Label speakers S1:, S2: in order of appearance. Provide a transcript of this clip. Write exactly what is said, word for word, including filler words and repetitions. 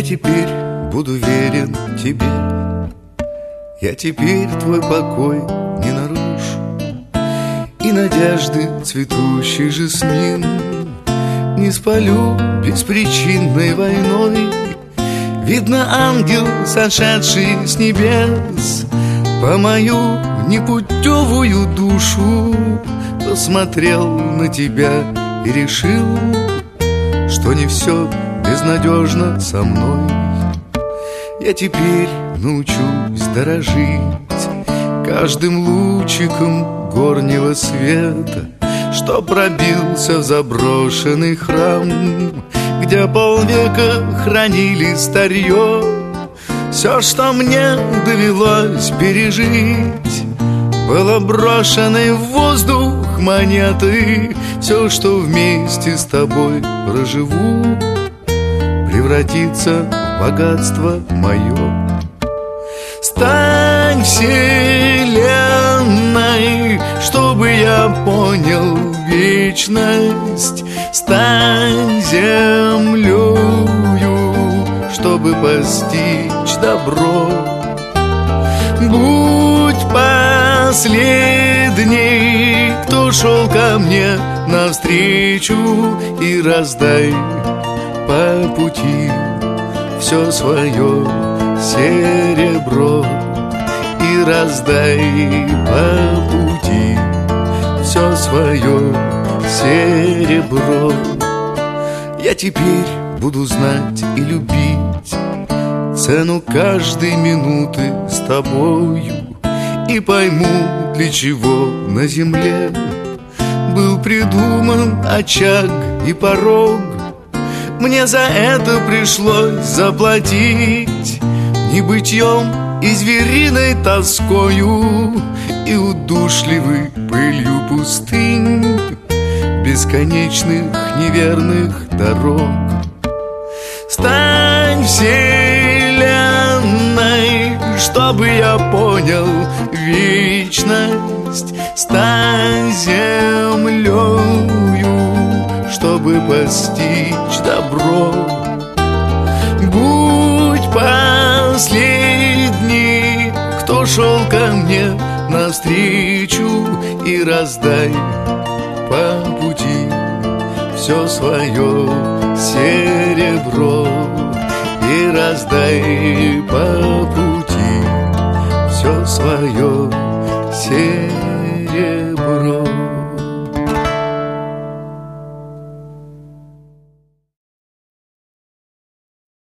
S1: теперь буду верен тебе, я теперь твой покой не нарушу, и надежды цветущий жасмин не спалю беспричинной войной. Видно, ангел, сошедший с небес, по мою непутевую душу посмотрел на тебя и решил, что не все безнадежно со мной. Я теперь научусь дорожить каждым лучиком горнего света, что пробился в заброшенный храм, где полвека хранили старье. Все, что мне довелось пережить, было брошенной в воздух монеты. Все, что вместе с тобой проживу, превратится в богатство мое. Стань вселенной, чтобы я понял вечность. Стань землею, чтобы постичь добро. Будь последней, кто шел ко мне навстречу, и раздай по пути все свое серебро. И раздай по пути все свое серебро. Я теперь буду знать и любить цену каждой минуты с тобою, и пойму, для чего на земле был придуман очаг и порог. Мне за это пришлось заплатить небытьем и звериной тоскою, и удушливой пылью пустынь, бесконечных неверных дорог. Стань вселенной, чтобы я понял вечность. Стань землею, чтобы постичь добро. Будь последний, кто шел ко мне навстречу, и раздай по пути все свое серебро. И раздай по пути все свое серебро.